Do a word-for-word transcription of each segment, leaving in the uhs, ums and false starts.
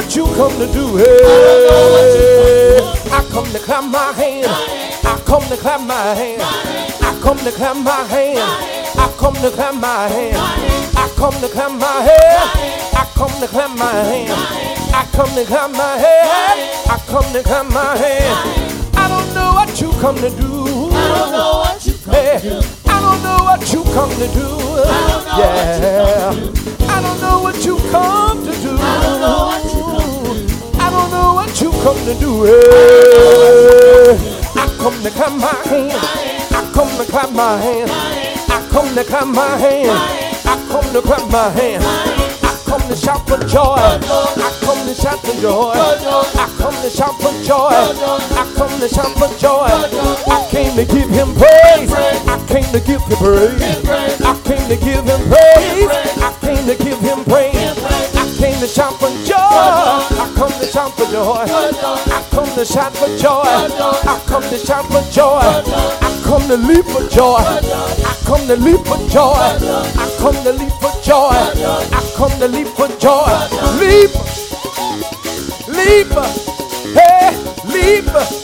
what you come to do. Hey, I come to clap my hand. I come to clap my hand. I come to clap my hand. I come to clap my hand. I come to clap my hand. I come to clap my hand. I come to clap my hand. I come to clap my hand. I don't know what you come to do. I don't know what you come Hey, to do. I don't know what you come to do. Yeah. I don't know what you come to do. I don't know what you come to do. I don't know what you come to do. Hey. I come to clap my hand. I come to clap my hand. I come to clap my hand. I come to clap my hand. I come to shout for joy. I come to shout for joy. I come to shout for joy. I come to shout for joy. I came to give him praise. I came to give him praise. I came to give him praise. I came to give him praise. I came to shout for joy. I come to shout for joy. I come to shout for joy. I come to shout for joy. I come to leap for joy. I come to leap for joy. I come to leap for joy. I come to leap for joy. Leap, leap, hey, leap,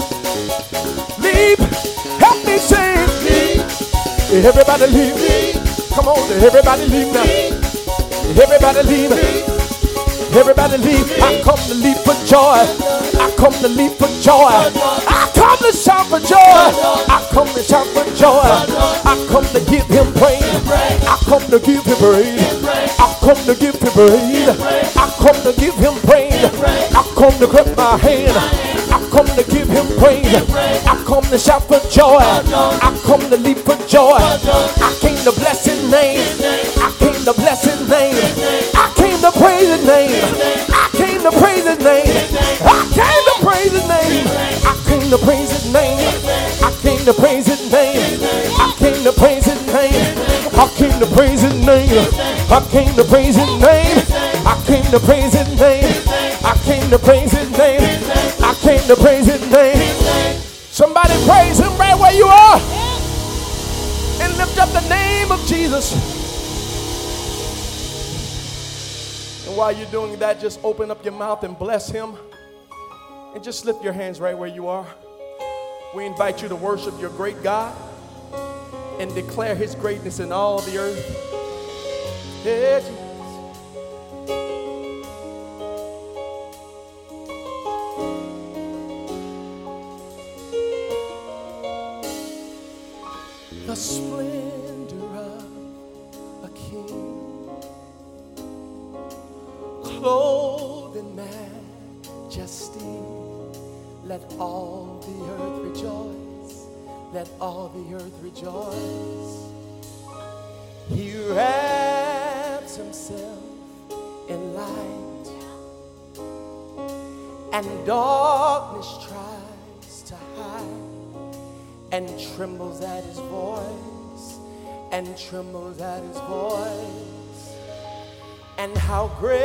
leap. Help me sing. Leap. Everybody leap. Come on, everybody leap now. Everybody leap. Everybody leap. I come to leap for joy. I come to leap for joy. I come to shout for joy. I come to shout for joy. I come to give him praise. I come to give him praise. I come to give him praise. I come to give him praise. I come to clap my hand. I come to give him praise. I come to shout for joy. I come to leap for joy. I came to bless his name. I came to bless his name. I came to praise his name. I came to praise his name. I came to praise his name. I came to praise his name. I came to praise his name. I came to praise his name. I came to praise his name. I came to praise his name. I came to praise his name. I came to praise his name. I came to praise his name. Somebody praise him right where you are and lift up the name of Jesus. And while you're doing that, just open up your mouth and bless him. And just lift your hands right where you are. We invite you to worship your great God and declare his greatness in all the earth. Yeah, Jesus. The splendor of a king, clothed in majesty. Let all the earth rejoice. Let all the earth rejoice. He wraps himself in light, and darkness tries to hide, and trembles at his voice, and trembles at his voice. And how great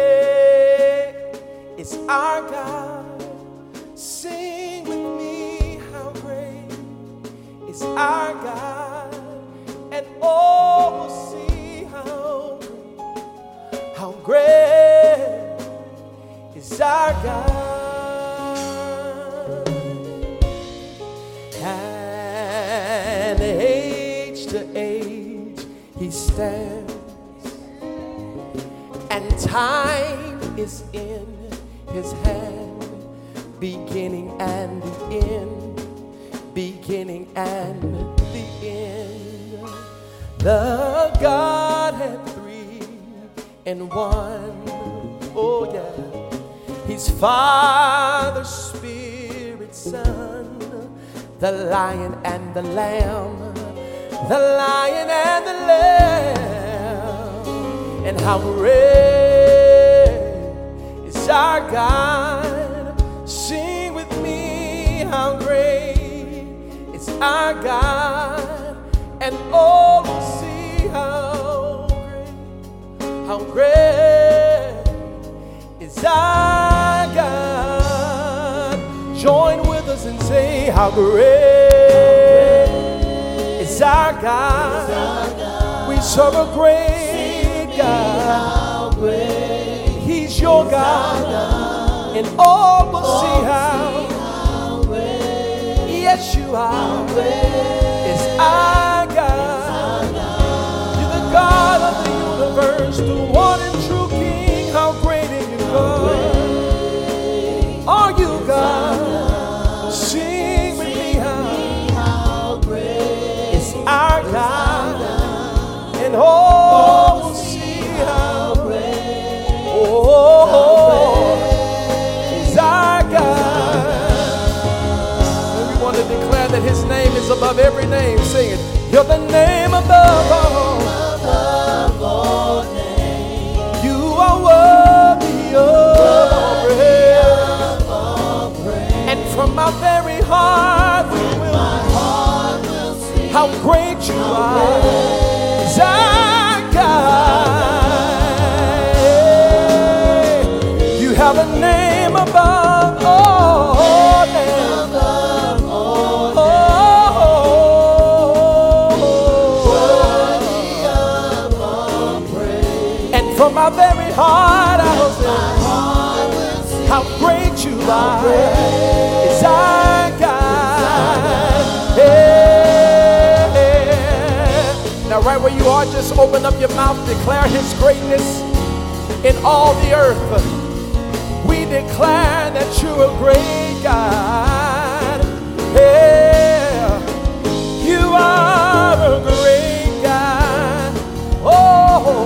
is our God. Sing with me, how great is our God. And all will see how great, how great is our God. And age to age he stands, and time is in his hand, beginning and the end, beginning and the end. The Godhead three in one. Oh yeah. He's Father, Spirit, Son, the Lion and the Lamb, the Lion and the Lamb. And how great is our God. Sing with me, how great is our God. And all will see how great, how great is our God. Join with us and say, how great is our God. We serve a great God. He's your God. and all will see how, yes, you are. It's our God. You're the God of the universe, the one and true King. How great are you, God? Are you God? Sing with me how great is our God, and all will see how great, oh, is our God. And we want to declare that His name is above every name. Sing it. You're the name above all. Above all names. You are worthy of all praise. And from our very heart we will, heart will see how great you are. Is our God. You have a name above all names. Above all names. And from our very heart I will say how great you are. It's our God. Yeah. Now right where you are, just open up your mouth, declare His greatness in all the earth. We declare that you're a great God. Yeah. You are a great God. Oh,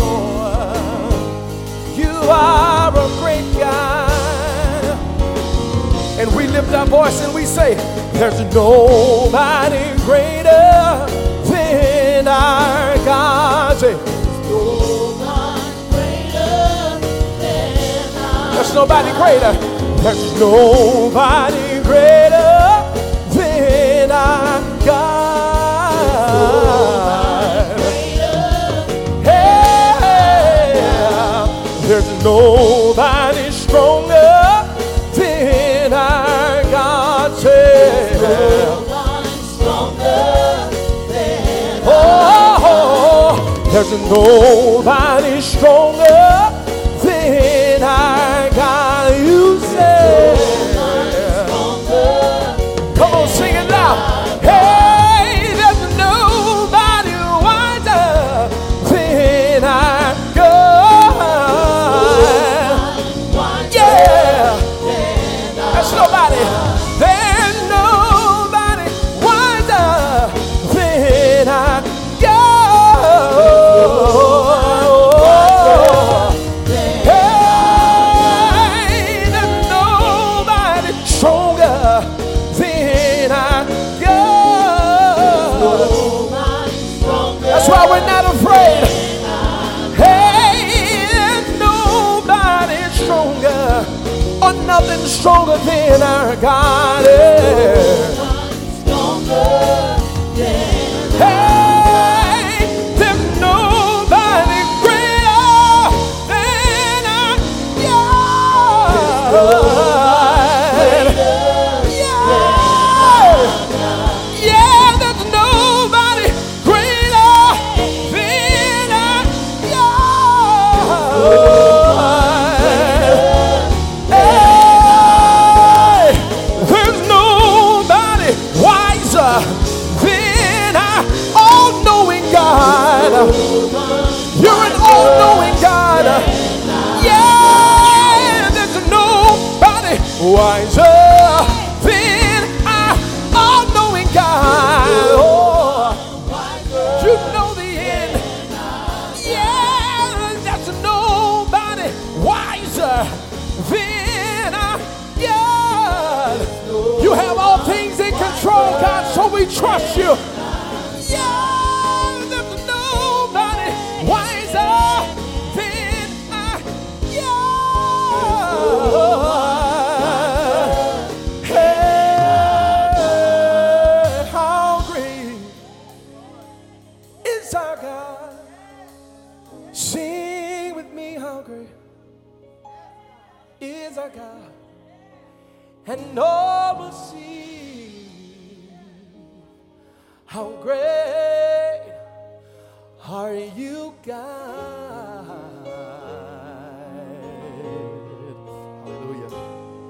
you are a great God. And we lift our voice and we say, there's nobody greater than our God. Say, there's nobody greater. There's nobody greater than our God. Yeah. There's nobody stronger than our God. Say, oh, there's nobody stronger than our God. You say, come on, sing it loud. Hey, there's nobody wiser than our God. Yeah, there's nobody. There's nobody wiser than our God. Hey, there's nobody stronger than our God. That's why we're not afraid. Hey, there's nobody stronger or nothing stronger than our God. Hey, there's nobody greater than our God. Yeah, yeah, there's nobody greater than our God. Hey, there's nobody wiser than our all-knowing God. You're an all-knowing God. Yeah, there's nobody wiser than our all-knowing God. Oh, you know the end. Yeah, there's nobody wiser than our God. You have all things in control, God, so we trust you. Yeah, there's nobody wiser than our God. Hey, how great is our God? Sing with me, how great is our God, and all will see how great are you, God. Hallelujah.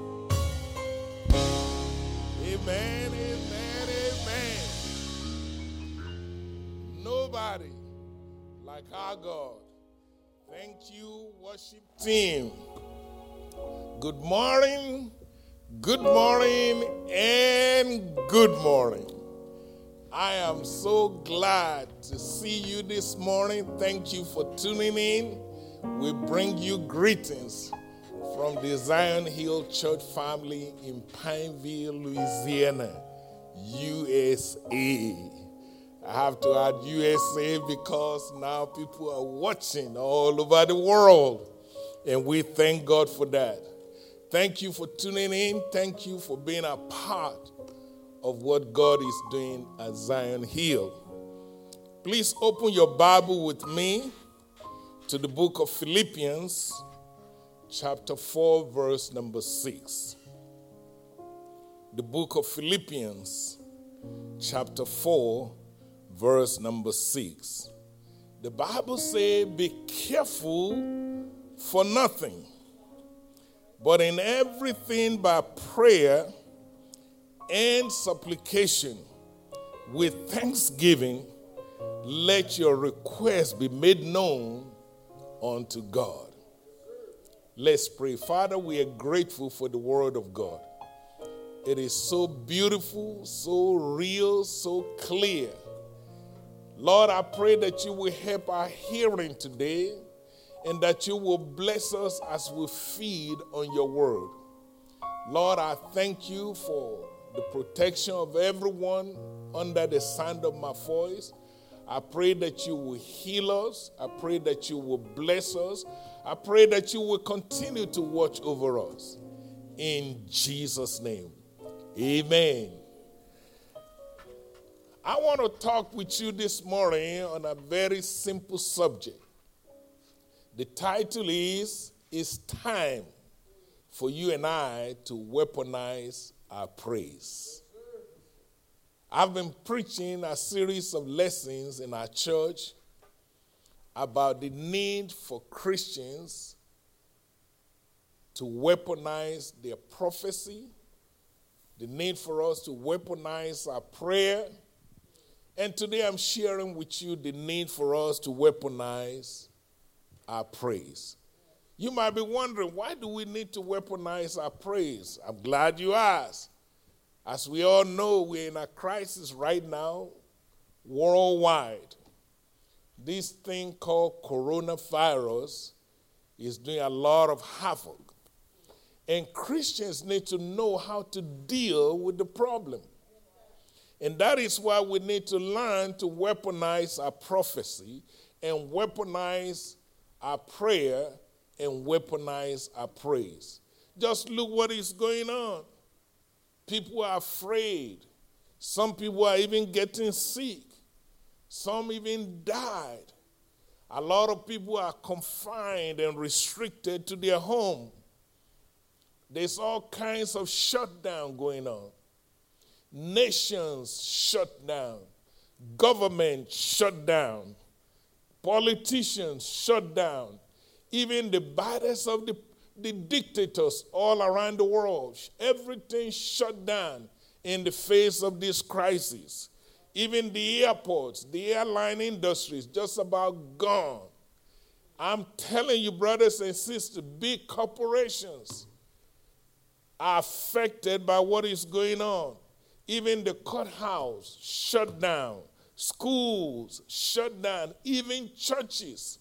our God. Thank you, worship team. Good morning, good morning, and good morning. I am so glad to see you this morning. Thank you for tuning in. We bring you greetings from the Zion Hill Church family in Pineville, Louisiana, U S A. I have to add U S A because now people are watching all over the world, and we thank God for that. Thank you for tuning in. Thank you for being a part of what God is doing at Zion Hill. Please open your Bible with me to the book of Philippians, chapter four, verse number six. The book of Philippians, chapter four, verse number six. The Bible says, be careful for nothing, but in everything by prayer and supplication with thanksgiving, let your requests be made known unto God. Let's pray. Father, we are grateful for the word of God. It is so beautiful, so real, so clear. Lord, I pray that you will help our hearing today and that you will bless us as we feed on your word. Lord, I thank you for the protection of everyone under the sound of my voice. I pray that you will heal us. I pray that you will bless us. I pray that you will continue to watch over us. In Jesus' name, amen. I want to talk with you this morning on a very simple subject. The title is, It's Time for You and I to Weaponize Our Praise. I've been preaching a series of lessons in our church about the need for Christians to weaponize their prophecy, the need for us to weaponize our prayer, and today I'm sharing with you the need for us to weaponize our praise. You might be wondering, why do we need to weaponize our praise? I'm glad you asked. As we all know, we're in a crisis right now, worldwide. This thing called coronavirus is doing a lot of havoc. And Christians need to know how to deal with the problem. And that is why we need to learn to weaponize our prophecy and weaponize our prayer and weaponize our praise. Just look what is going on. People are afraid. Some people are even getting sick. Some even died. A lot of people are confined and restricted to their home. There's all kinds of shutdown going on. Nations shut down. Government shut down. Politicians shut down. Even the baddest of the, the dictators all around the world, everything shut down in the face of this crisis. Even the airports, the airline industry is just about gone. I'm telling you, brothers and sisters, big corporations are affected by what is going on. Even the courthouse shut down. Schools shut down. Even churches.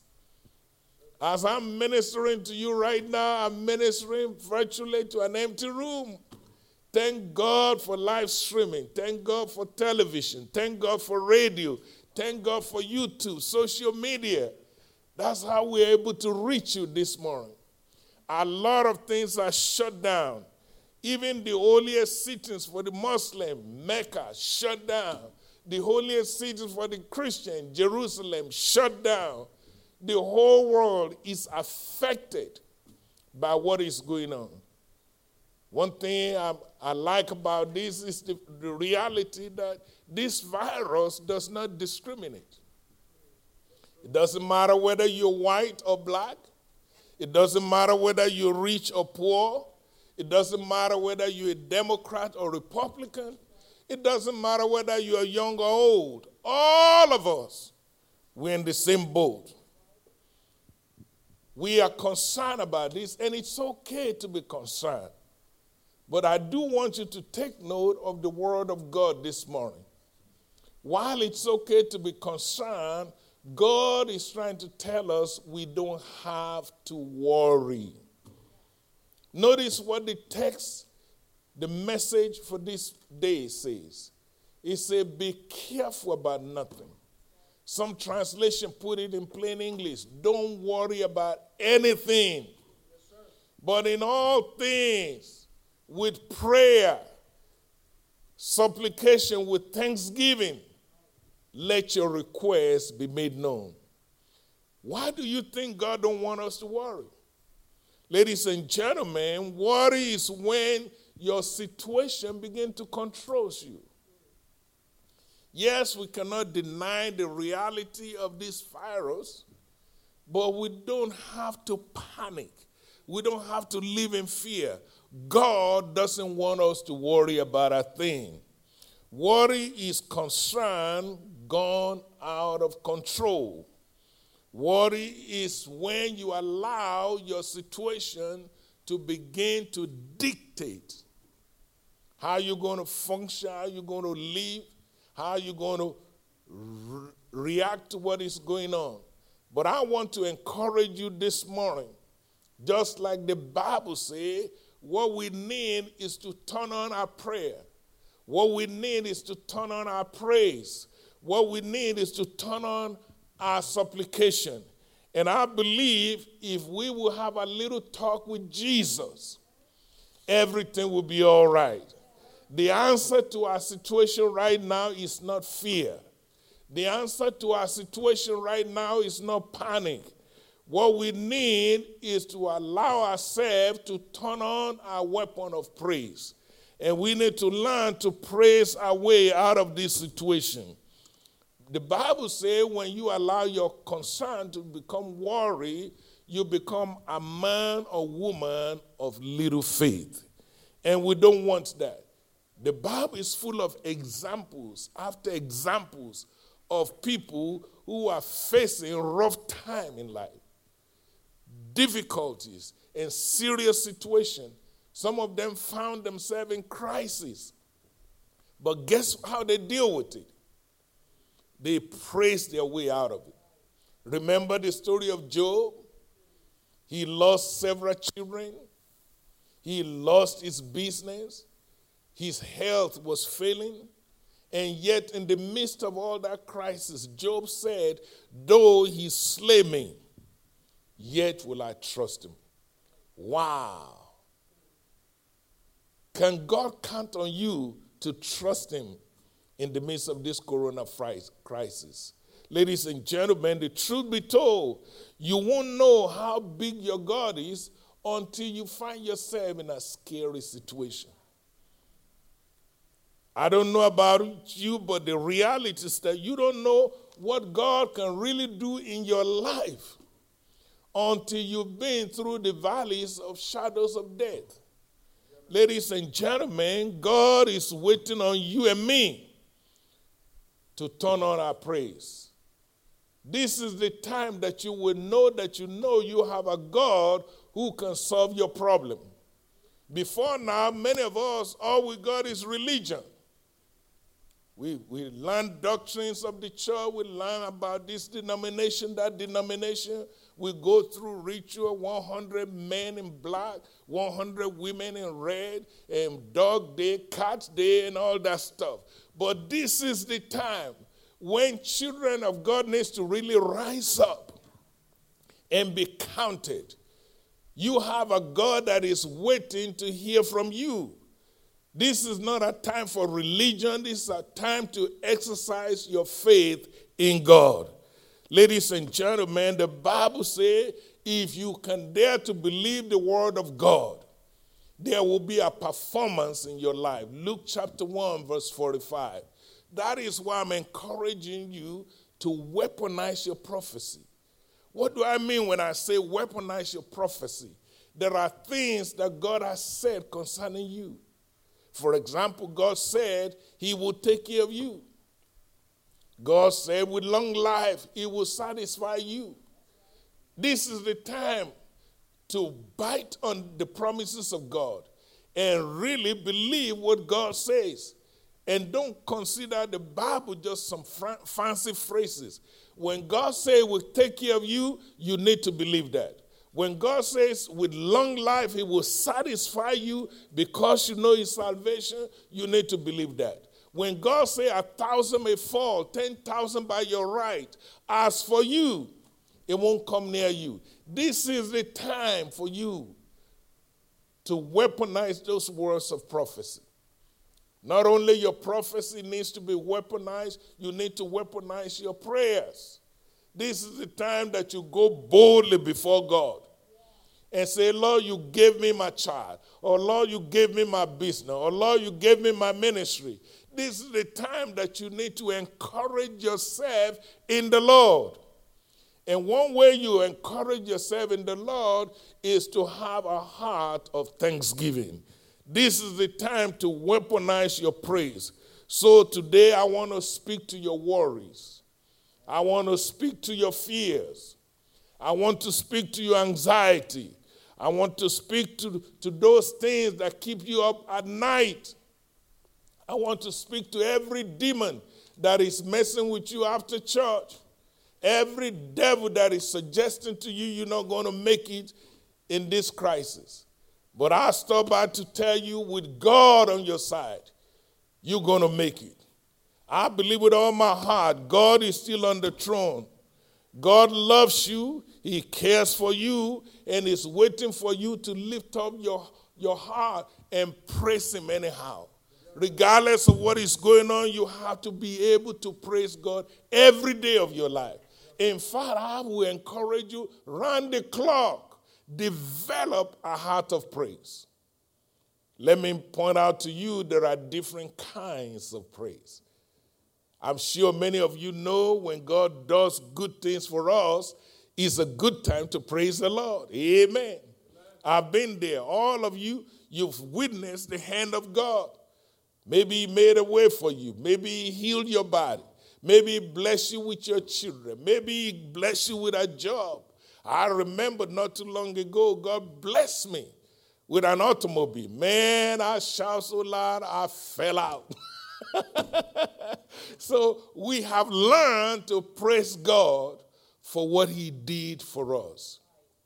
As I'm ministering to you right now, I'm ministering virtually to an empty room. Thank God for live streaming. Thank God for television. Thank God for radio. Thank God for YouTube, social media. That's how we're able to reach you this morning. A lot of things are shut down. Even the holiest cities for the Muslim, Mecca, shut down. The holiest cities for the Christian, Jerusalem, shut down. The whole world is affected by what is going on. One thing I, I like about this is the, the reality that this virus does not discriminate. It doesn't matter whether you're white or black. It doesn't matter whether you're rich or poor. It doesn't matter whether you're a Democrat or Republican. It doesn't matter whether you're young or old. All of us, we're in the same boat. We are concerned about this, and it's okay to be concerned. But I do want you to take note of the word of God this morning. While it's okay to be concerned, God is trying to tell us we don't have to worry. Notice what the text, the message for this day says. It says, be careful about nothing. Some translation put it in plain English. Don't worry about anything. Yes, but in all things, with prayer, supplication, with thanksgiving, let your requests be made known. Why do you think God don't want us to worry? Ladies and gentlemen, worry is when your situation begins to control you. Yes, we cannot deny the reality of this virus, but we don't have to panic. We don't have to live in fear. God doesn't want us to worry about a thing. Worry is concern gone out of control. Worry is when you allow your situation to begin to dictate how you're going to function, how you're going to live, how you're going to re- react to what is going on. But I want to encourage you this morning, just like the Bible says, what we need is to turn on our prayer. What we need is to turn on our praise. What we need is to turn on our supplication. And I believe if we will have a little talk with Jesus, everything will be all right. The answer to our situation right now is not fear. The answer to our situation right now is not panic. What we need is to allow ourselves to turn on our weapon of praise. And we need to learn to praise our way out of this situation. The Bible says when you allow your concern to become worry, you become a man or woman of little faith. And we don't want that. The Bible is full of examples after examples of people who are facing rough time in life, difficulties and serious situations. Some of them found themselves in crisis. But guess how they deal with it? They praise their way out of it. Remember the story of Job? He lost several children. He lost his business. His health was failing. And yet in the midst of all that crisis, Job said, though he slay me, yet will I trust him. Wow. Can God count on you to trust him in the midst of this corona crisis? Ladies and gentlemen, the truth be told, you won't know how big your God is until you find yourself in a scary situation. I don't know about you, but the reality is that you don't know what God can really do in your life until you've been through the valleys of shadows of death. Ladies and gentlemen, God is waiting on you and me to turn on our praise. This is the time that you will know that you know you have a God who can solve your problem. Before now, many of us, all we got is religion. We, we learn doctrines of the church. We learn about this denomination, that denomination. We go through ritual, one hundred men in black, one hundred women in red, and dog day, cat day, and all that stuff. But this is the time when children of God needs to really rise up and be counted. You have a God that is waiting to hear from you. This is not a time for religion. This is a time to exercise your faith in God. Ladies and gentlemen, the Bible says if you can dare to believe the word of God, there will be a performance in your life. Luke chapter one, verse forty-five. That is why I'm encouraging you to weaponize your prophecy. What do I mean when I say weaponize your prophecy? There are things that God has said concerning you. For example, God said he will take care of you. God said with long life, he will satisfy you. This is the time to bite on the promises of God and really believe what God says. And don't consider the Bible just some fr- fancy phrases. When God says he will take care of you, you need to believe that. When God says with long life he will satisfy you because you know his salvation, you need to believe that. When God says a thousand may fall, ten thousand by your right, as for you, it won't come near you. This is the time for you to weaponize those words of prophecy. Not only your prophecy needs to be weaponized, you need to weaponize your prayers. This is the time that you go boldly before God and say, Lord, you gave me my child, or Lord, you gave me my business, or Lord, you gave me my ministry. This is the time that you need to encourage yourself in the Lord. And one way you encourage yourself in the Lord is to have a heart of thanksgiving. This is the time to weaponize your praise. So today I want to speak to your worries. I want to speak to your fears. I want to speak to your anxiety. I want to speak to, to those things that keep you up at night. I want to speak to every demon that is messing with you after church. Every devil that is suggesting to you you're not going to make it in this crisis. But I stop by to tell you, with God on your side, you're going to make it. I believe with all my heart, God is still on the throne. God loves you, he cares for you, and is waiting for you to lift up your, your heart and praise him anyhow. Regardless of what is going on, you have to be able to praise God every day of your life. In fact, I will encourage you, round the clock, develop a heart of praise. Let me point out to you there are different kinds of praise. I'm sure many of you know when God does good things for us, it's a good time to praise the Lord. Amen. Amen. I've been there. All of you, you've witnessed the hand of God. Maybe he made a way for you. Maybe he healed your body. Maybe he blessed you with your children. Maybe he blessed you with a job. I remember not too long ago, God blessed me with an automobile. Man, I shouted so loud, I fell out. So we have learned to praise God for what he did for us.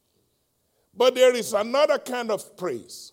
But there is another kind of praise.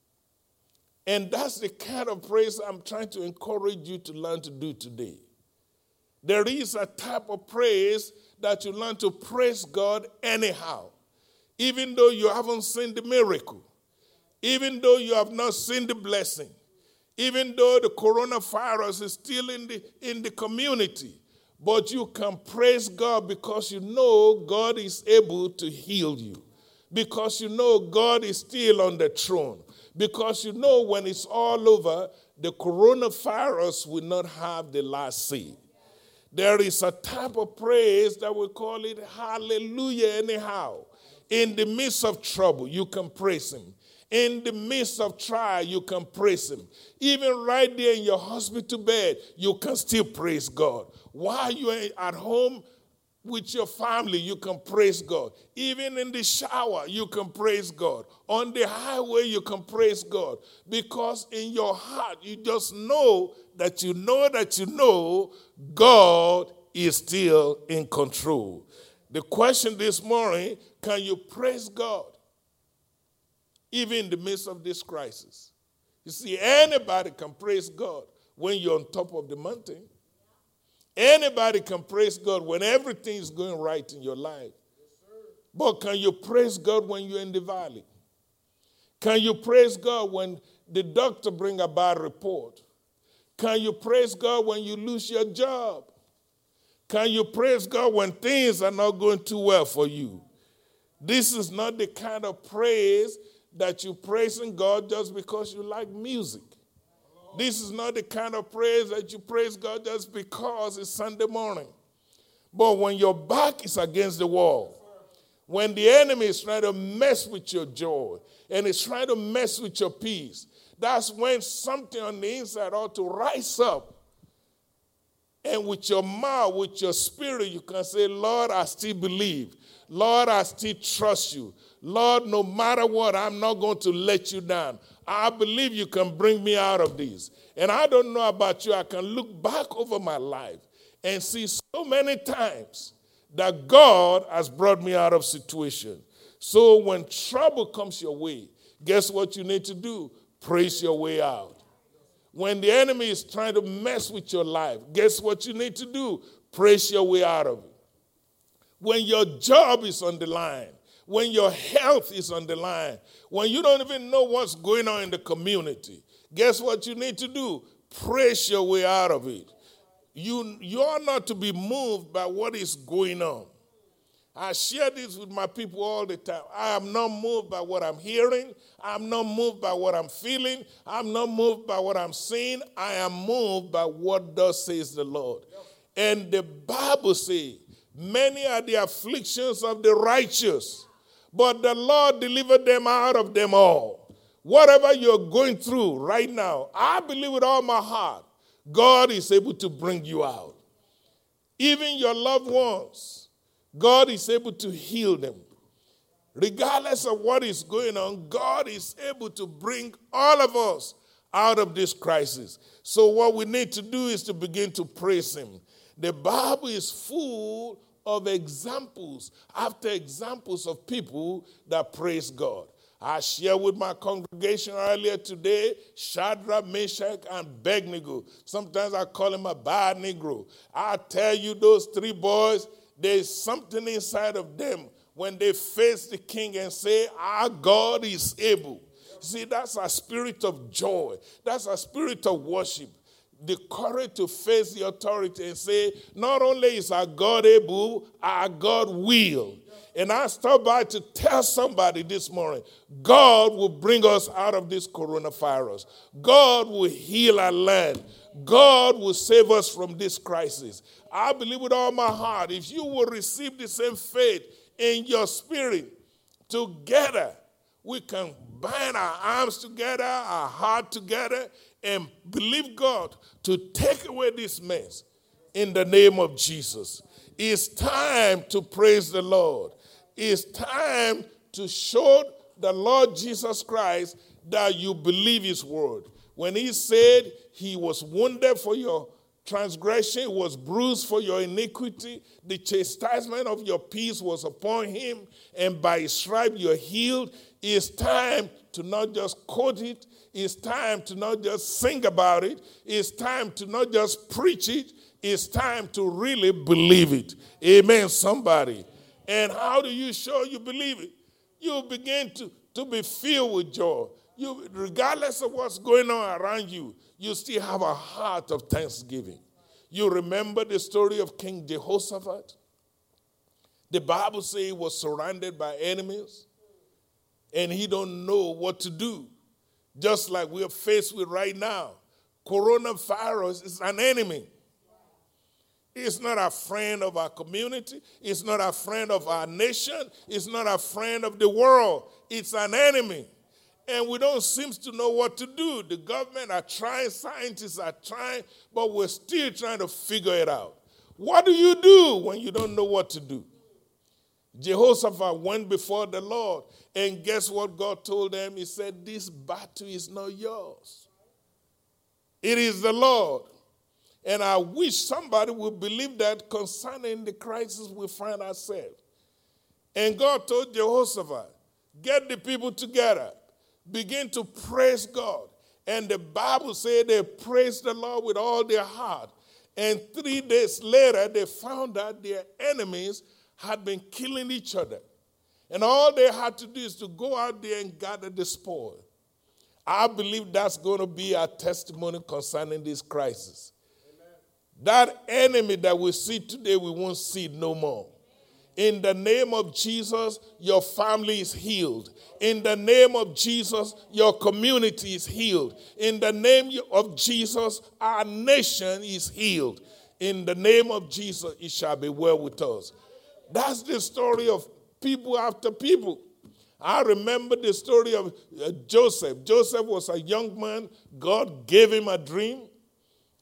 And that's the kind of praise I'm trying to encourage you to learn to do today. There is a type of praise that you learn to praise God anyhow, even though you haven't seen the miracle, even though you have not seen the blessing, even though the coronavirus is still in the, in the community, but you can praise God because you know God is able to heal you, because you know God is still on the throne, because you know when it's all over, the coronavirus will not have the last say. There is a type of praise that we call it hallelujah anyhow. In the midst of trouble, you can praise him. In the midst of trial, you can praise him. Even right there in your hospital bed, you can still praise God. While you're at home with your family, you can praise God. Even in the shower, you can praise God. On the highway, you can praise God. Because in your heart, you just know that you know that you know God is still in control. The question this morning, can you praise God even in the midst of this crisis? You see, anybody can praise God when you're on top of the mountain. Anybody can praise God when everything is going right in your life. But can you praise God when you're in the valley? Can you praise God when the doctor brings a bad report? Can you praise God when you lose your job? Can you praise God when things are not going too well for you? This is not the kind of praise that you're praising God just because you like music. This is not the kind of praise that you praise God just because it's Sunday morning. But when your back is against the wall, when the enemy is trying to mess with your joy and is trying to mess with your peace, that's when something on the inside ought to rise up And with your mouth, with your spirit, you can say, Lord, I still believe. Lord, I still trust you. Lord, no matter what, I'm not going to let you down. I believe you can bring me out of this. And I don't know about you, I can look back over my life and see so many times that God has brought me out of situation. So when trouble comes your way, guess what you need to do? Praise your way out. When the enemy is trying to mess with your life, guess what you need to do? Praise your way out of it. When your job is on the line, when your health is on the line, when you don't even know what's going on in the community, guess what you need to do? Praise your way out of it. You, you are not to be moved by what is going on. I share this with my people all the time. I am not moved by what I'm hearing. I'm not moved by what I'm feeling. I'm not moved by what I'm seeing. I am moved by what thus says the Lord. And the Bible says, many are the afflictions of the righteous, but the Lord delivered them out of them all. Whatever you're going through right now, I believe with all my heart, God is able to bring you out. Even your loved ones, God is able to heal them. Regardless of what is going on, God is able to bring all of us out of this crisis. So what we need to do is to begin to praise him. The Bible is full of examples after examples of people that praise God. I shared with my congregation earlier today, Shadrach, Meshach, and Abednego. Sometimes I call him a bad Negro. I tell you, those three boys, there's something inside of them when they face the king and say, our God is able. See, that's a spirit of joy. That's a spirit of worship. The courage to face the authority and say, not only is our God able, our God will. And I stopped by to tell somebody this morning, God will bring us out of this coronavirus. God will heal our land. God will save us from this crisis. I believe with all my heart, if you will receive the same faith in your spirit, together we can bind our arms together, our heart together, and believe God to take away this mess in the name of Jesus. It's time to praise the Lord. It's time to show the Lord Jesus Christ that you believe his word. When he said he was wounded for your transgression, he was bruised for your iniquity, the chastisement of your peace was upon him, and by his stripes you're healed. It's time to not just quote it. It's time to not just sing about it. It's time to not just preach it. It's time to really believe it. Amen, somebody. And how do you show you believe it? You begin to, to be filled with joy. You, regardless of what's going on around you, you still have a heart of thanksgiving. You remember the story of King Jehoshaphat? The Bible says he was surrounded by enemies, and he don't know what to do. Just like we're faced with right now. Coronavirus is an enemy. It's not a friend of our community. It's not a friend of our nation. It's not a friend of the world. It's an enemy. And we don't seem to know what to do. The government are trying, scientists are trying, but we're still trying to figure it out. What do you do when you don't know what to do? Jehoshaphat went before the Lord, and guess what God told them? He said, this battle is not yours. It is the Lord. And I wish somebody would believe that concerning the crisis we find ourselves. And God told Jehoshaphat, get the people together. Begin to praise God. And the Bible said they praised the Lord with all their heart. And three days later, they found out their enemies had been killing each other. And all they had to do is to go out there and gather the spoil. I believe that's going to be our testimony concerning this crisis. That enemy that we see today, we won't see it no more. In the name of Jesus, your family is healed. In the name of Jesus, your community is healed. In the name of Jesus, our nation is healed. In the name of Jesus, it shall be well with us. That's the story of people after people. I remember the story of Joseph. Joseph was a young man. God gave him a dream.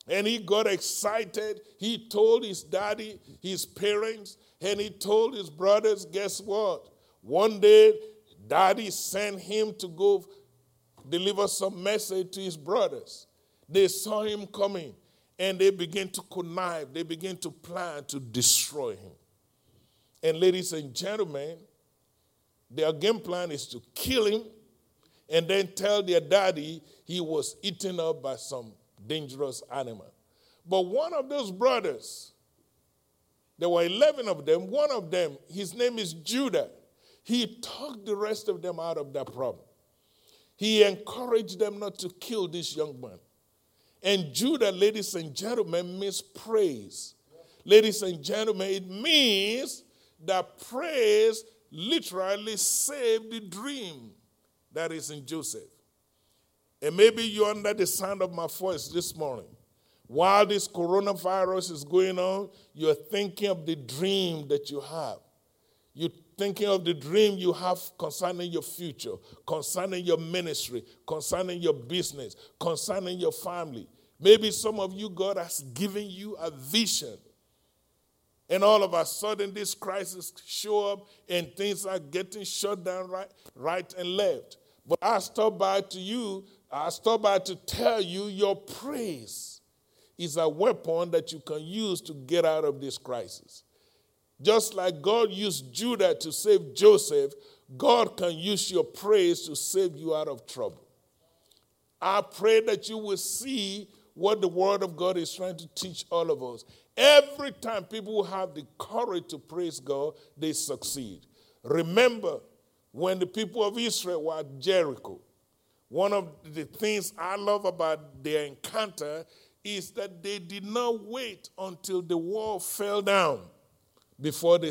And he got excited. He told his daddy, his parents, and he told his brothers, guess what? One day, daddy sent him to go deliver some message to his brothers. They saw him coming, and they began to connive. They began to plan to destroy him. And ladies and gentlemen, their game plan is to kill him and then tell their daddy he was eaten up by some dangerous animal. But one of those brothers, there were eleven of them, one of them, his name is Judah. He talked the rest of them out of that problem. He encouraged them not to kill this young man. And Judah, ladies and gentlemen, means praise. Ladies and gentlemen, it means that praise literally saved the dream that is in Joseph. And maybe you're under the sound of my voice this morning. While this coronavirus is going on, you're thinking of the dream that you have. You're thinking of the dream you have concerning your future, concerning your ministry, concerning your business, concerning your family. Maybe some of you, God has given you a vision. And all of a sudden, this crisis show up and things are getting shut down right, right and left. But I stop by to you, I stop by to tell you your praise is a weapon that you can use to get out of this crisis. Just like God used Judah to save Joseph, God can use your praise to save you out of trouble. I pray that you will see what the Word of God is trying to teach all of us. Every time people have the courage to praise God, they succeed. Remember, when the people of Israel were at Jericho, one of the things I love about their encounter is that they did not wait until the wall fell down before they